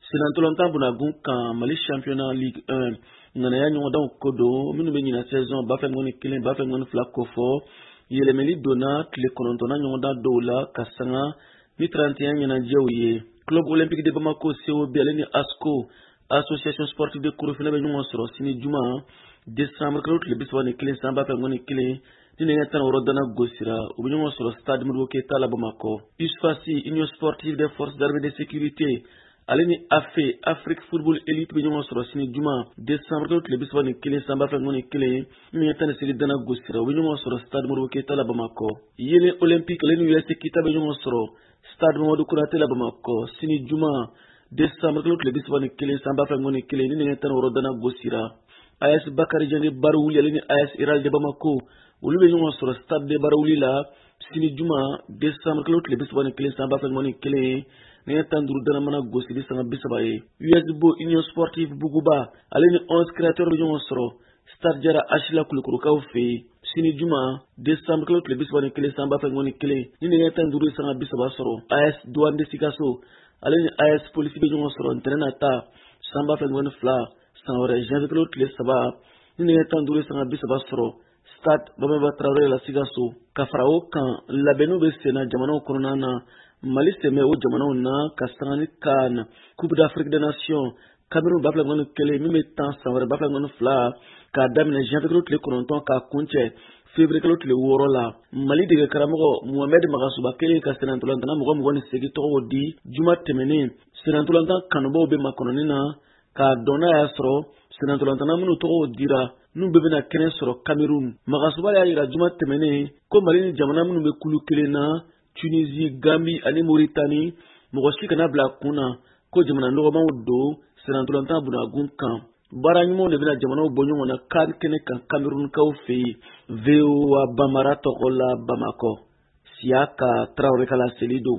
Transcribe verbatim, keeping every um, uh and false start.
Senatolanta bunagun kan Mali Championnat Ligue un nanaya ɲɔgɔndanw ko don minnu bɛ ɲina saison ba fɛ ngɔni kelen ba fɛ ngɔni fila ko fɔ yɛlɛmɛli donna tile kɔnɔntɔnna ɲɔgɔndan dɔw la ka sanga ni trente et un ɲɛnajɛw ye. Club Olympique de Bamako C O B ale ni ASCO Association Sportive de Korofina bɛ ɲɔgɔn sɔrɔ sini juma décembre kalo tile bi saba ni kelen san ba fɛ ngɔni kelen ni nɛgɛ tan ni wɔɔrɔ dana gosira u bɛ ɲɔgɔn sɔrɔ stade Modibo Keyita la Bamako. USFASI Union Sportive des Forces d'Armée de Sécurité ale ni A F E Afrique Football Elite bɛ ɲɔgɔn sɔrɔ sini juma décembre kalo tile bi saba ni kelen san ba fɛ ngɔni kelen ni nɛgɛ tan ni seegin dana gosira u bɛ ɲɔgɔn sɔrɔ stade Modibo Keyita la Bamako. Yelen Olympique ale ni U S Kita bɛ ɲɔgɔn sɔrɔ stade Mamadou Konaté la Bamako sini juma décembre kalo tile bi saba ni kelen san ba fɛ ngɔni kelen ni nɛgɛ tan ni wɔɔrɔ dana gosira. A S Bakari Jande Barawuli ale ni A S Iral de Bamako olu bɛ ɲɔgɔn sɔrɔ stade de Barawuli la sini juma décembre kalo tile bi saba ni kelen san ba fɛ ngɔni kelen nɛgɛ tan ni duuru dana mana gosili sanga bi saba ye. U S B O Union Sportive Buguba ale ni onze créateurs bɛ ɲɔgɔn sɔrɔ stade Jara Achila Kulikurukaw fɛ yen sini juma décembre kalo tile bi saba ni kelen san ba fɛ ngɔni kelen ni nɛgɛ tan ni duuru sanga bi saba sɔrɔ. A S Douane de Sikaso ale ni A S Polisi bɛ ɲɔgɔn sɔrɔ ntɛnɛn nata san ba fɛ ngɔni fila san wɛrɛ janvier kalo tile saba ni nɛgɛ tan ni duuru sanga bi saba sɔrɔ stade Bamaba Traoré la Sikaso. Ka fara o kan labɛnniw bɛ senna jamanaw kɔnɔna na Mali sɛmɛ o jamanaw na ka sanga ni CAN Coupe d'Afrique des Nations Cameroun ba fɛ ngɔni kelen min bɛ tan san wɛrɛ ba fɛ ngɔni fila k'a daminɛ janvier kalo tile kɔnɔntɔn k'a kuncɛ février kalo tile wɔɔrɔ la. Mali dege karamɔgɔ Mohamed Magasuba kelen ka senatolantana mɔgɔ mugan ni seegin tɔgɔw di juma tɛmɛnen. Senatolantan kanubaw bɛ makɔnɔni na k'a dɔn n'a y'a sɔrɔ senatolantana minnu tɔgɔw dira n'u bɛɛ bɛna kɛnɛ sɔrɔ Cameroun. Magasuba y'a jira juma tɛmɛnen ko Mali ni jamana minnu bɛ kulu kelen na Tunisie, Gambie ani Mauritanie mɔgɔ si kana bila kun na ko jamana nɔgɔmanw don senatolantan bunagun kan. Baara ɲumanw de bɛna jamanaw bɔ ɲɔgɔn na CAN kɛnɛ kan Camerounkaw fɛ yen. V O A Bambara tɔgɔ la Bamako. Siaka Traoré ka laseli don.